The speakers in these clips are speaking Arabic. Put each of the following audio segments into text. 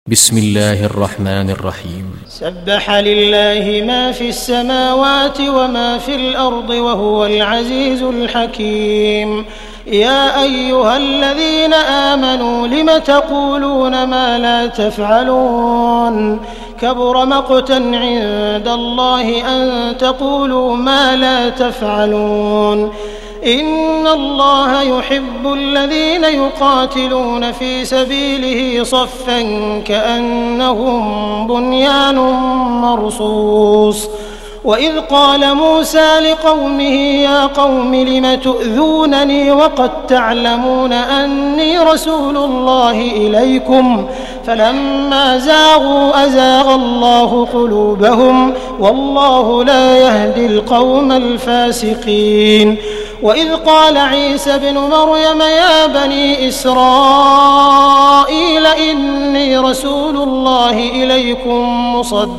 بسم الله الرحمن الرحيم. سبح لله ما في السماوات وما في الأرض وهو العزيز الحكيم. يا أيها الذين آمنوا لم تقولون ما لا تفعلون كبر مقتا عند الله أن تقولوا ما لا تفعلون. إن الله يحب الذين يقاتلون في سبيله صفا كأنهم بنيان مرصوص. وإذ قال موسى لقومه يا قوم لم تؤذونني وقد تعلمون أني رسول الله إليكم فلما زاغوا أزاغ الله قلوبهم والله لا يهدي القوم الفاسقين. وإذ قال عيسى ابن مريم يا بني إسرائيل إني رسول الله إليكم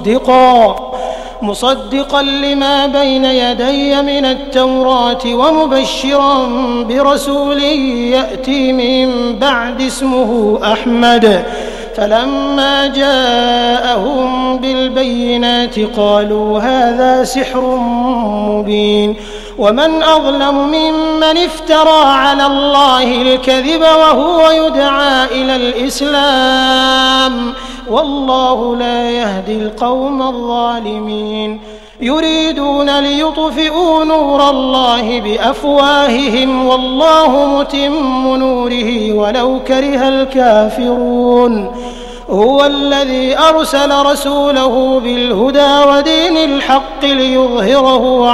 مصدقا لما بين يدي من التوراة ومبشرا برسول يأتي من بعد اسمه أحمد. فلما جاءهم بالبينات قالوا هذا سحر مبين. ومن أظلم ممن افترى على الله الكذب وهو يدعى إلى الإسلام والله لا يهدي القوم الظالمين. يريدون ليطفئوا نور الله بأفواههم والله متم نوره ولو كره الكافرون. هو الذي أرسل رسوله بالهدى ودين الحق ليظهره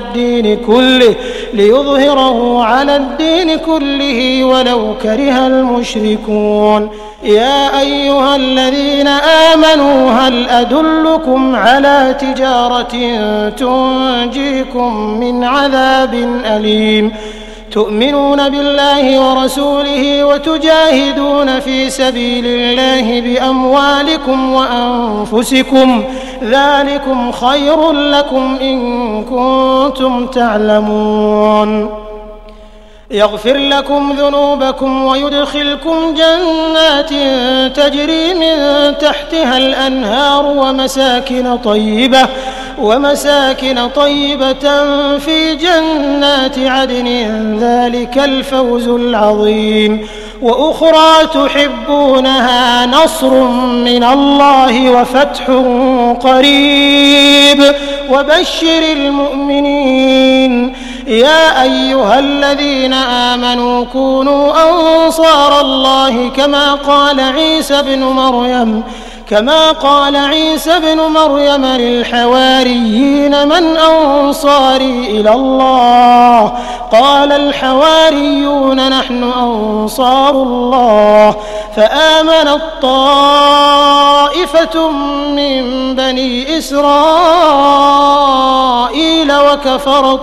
على الدين كله ولو كره المشركون. يا أيها الذين آمنوا هل أدلكم على تجارة تنجيكم من عذاب أليم تؤمنون بالله ورسوله وتجاهدون في سبيل الله بأموالكم وأنفسكم ذلكم خير لكم إن كنتم تعلمون. يغفر لكم ذنوبكم ويدخلكم جنات تجري من تحتها الأنهار ومساكن طيبة في جنات عدن ذلك الفوز العظيم. وأخرى تحبونها نصر من الله وفتح قريب وبشر المؤمنين. يا أيها الذين آمنوا كونوا أنصار الله كما قال عيسى بن مريم للحواريين من أنصاري إلى الله قال الحواريون نحن أنصار الله. فآمنت طائفة من بني إسرائيل وكفرت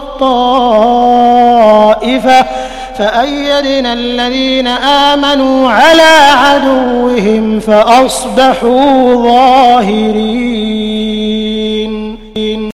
طائفة فأيدنا الذين آمنوا على عدوهم فأصبحوا ظاهرين.